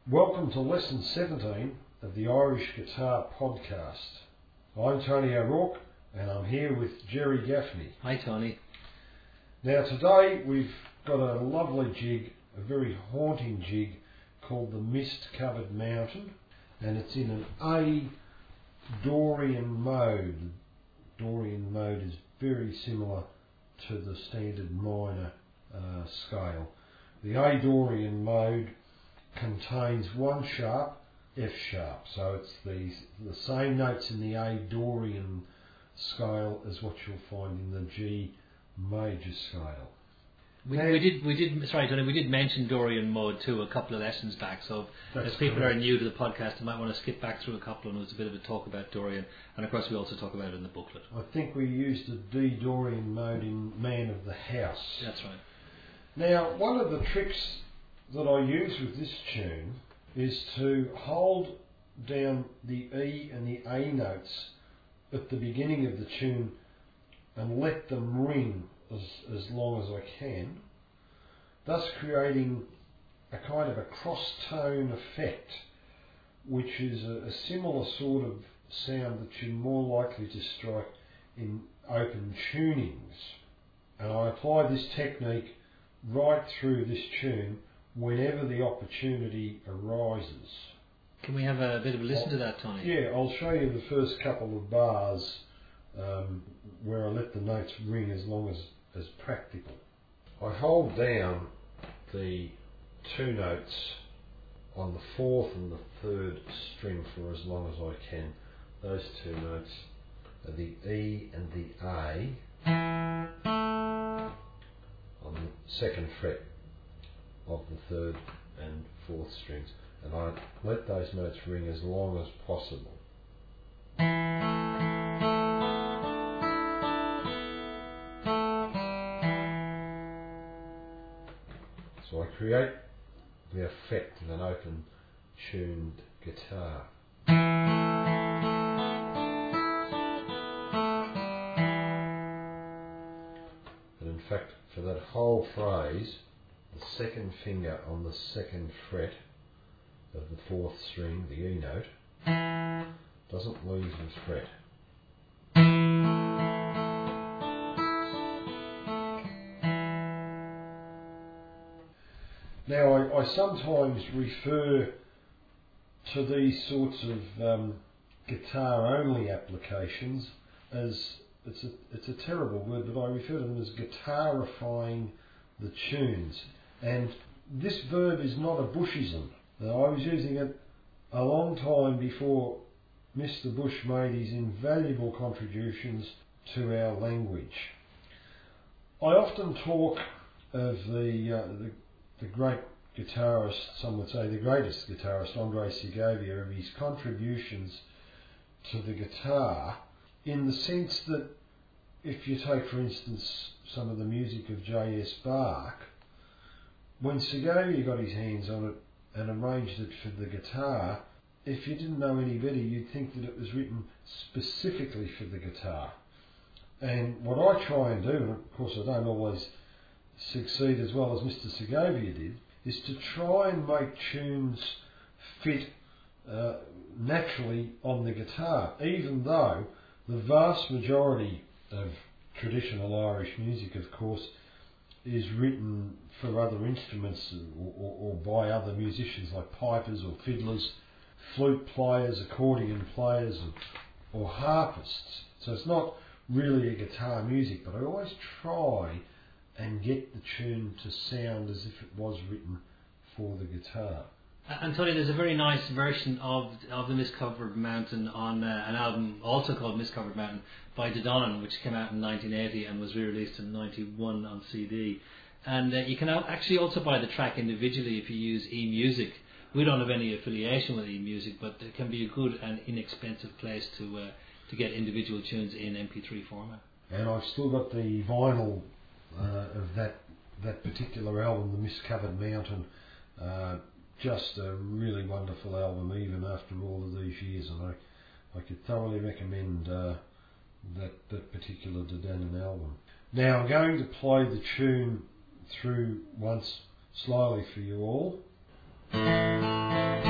Welcome to Lesson 17 of the Irish Guitar Podcast. I'm Tony O'Rourke and I'm here with Jerry Gaffney. Hi Tony. Now today we've got a lovely jig, a very haunting jig called the Mist Covered Mountain, and it's in an A Dorian mode. The Dorian mode is very similar to the standard minor scale. The A Dorian mode contains one sharp, F sharp, so it's the same notes in the A Dorian scale as what you'll find in the G major scale. We did mention Dorian mode too a couple of lessons back, so as people correct. are new to the podcast, they might want to skip back through a couple, and there was a bit of a talk about Dorian, and of course we also talk about it in the booklet. I think we used the D Dorian mode in Man of the House. That's right. Now, one of the tricks that I use with this tune is to hold down the E and the A notes at the beginning of the tune and let them ring as long as I can, thus creating a kind of a cross-tone effect, which is a similar sort of sound that you're more likely to strike in open tunings. And I apply this technique right through this tune whenever the opportunity arises. Can we have a bit of a listen to that, Tony? Yeah, I'll show you the first couple of bars where I let the notes ring as long as practical. I hold down the two notes on the fourth and the third string for as long as I can. Those two notes are the E and the A on the second fret of the third and fourth strings, and I let those notes ring as long as possible. So I create the effect of an open tuned guitar. And in fact, for that whole phrase, the second finger on the second fret of the fourth string, the E note, doesn't lose its fret. Now, I sometimes refer to these sorts of guitar-only applications as, it's a terrible word, but I refer to them as guitarifying the tunes. And this verb is not a Bushism. I was using it a long time before Mr. Bush made his invaluable contributions to our language. I often talk of the great guitarist, some would say the greatest guitarist, Andre Segovia, of his contributions to the guitar, in the sense that if you take, for instance, some of the music of J.S. Bach, when Segovia got his hands on it and arranged it for the guitar, if you didn't know any better, you'd think that it was written specifically for the guitar. And what I try and do, and of course I don't always succeed as well as Mr. Segovia did, is to try and make tunes fit naturally on the guitar, even though the vast majority of traditional Irish music, of course, is written for other instruments or by other musicians like pipers or fiddlers, flute players, accordion players or harpists. So it's not really a guitar music, but I always try and get the tune to sound as if it was written for the guitar. And Tony, there's a very nice version of the Mist Covered Mountain on an album also called Mist Covered Mountain by Dodonnan, which came out in 1980 and was re-released in 91 on CD. And you can actually also buy the track individually if you use eMusic. We don't have any affiliation with eMusic, but it can be a good and inexpensive place to get individual tunes in MP3 format. And I've still got the vinyl of that particular album, The Mist Covered Mountain. Just a really wonderful album, even after all of these years, and I could thoroughly recommend that particular Dodonnan album. Now I'm going to play the tune through once slowly for you all.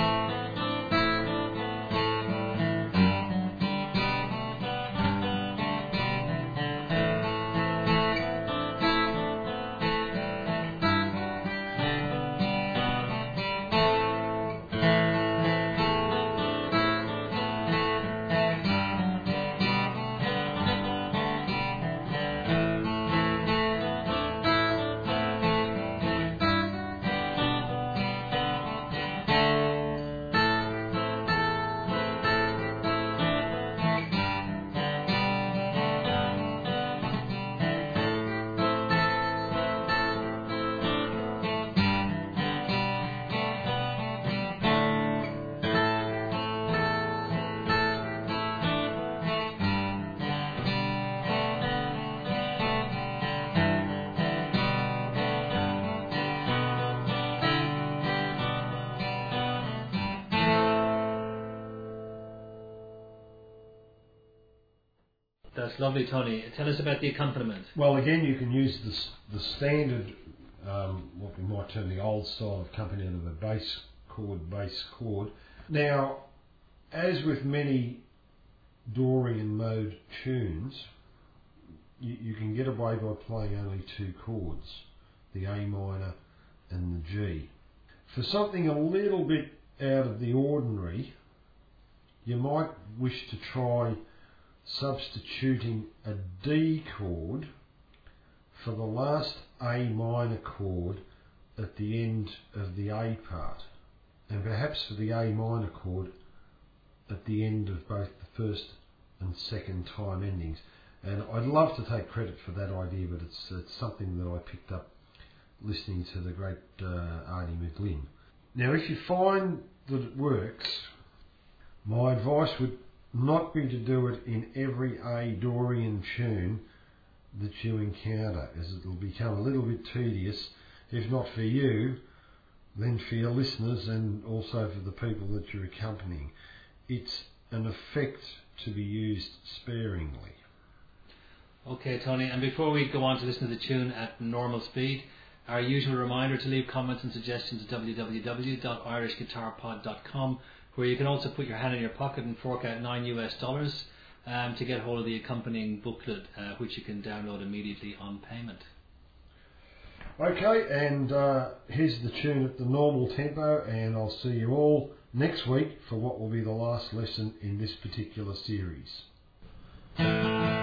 That's lovely, Tony. Tell us about the accompaniment. Well, again, you can use the standard, what we might term the old style of accompaniment of a bass chord. Now, as with many Dorian mode tunes, you can get away by playing only two chords, the A minor and the G. For something a little bit out of the ordinary, you might wish to try substituting a D chord for the last A minor chord at the end of the A part, and perhaps for the A minor chord at the end of both the first and second time endings. And I'd love to take credit for that idea, but it's something that I picked up listening to the great Artie McGlynn. Now, if you find that it works, my advice would not be to do it in every A Dorian tune that you encounter, as it will become a little bit tedious, if not for you, then for your listeners and also for the people that you're accompanying. It's an effect to be used sparingly. Okay, Tony, and before we go on to listen to the tune at normal speed, our usual reminder to leave comments and suggestions at www.irishguitarpod.com, where you can also put your hand in your pocket and fork out $9 to get hold of the accompanying booklet, which you can download immediately on payment. Okay, and here's the tune at the normal tempo, and I'll see you all next week for what will be the last lesson in this particular series.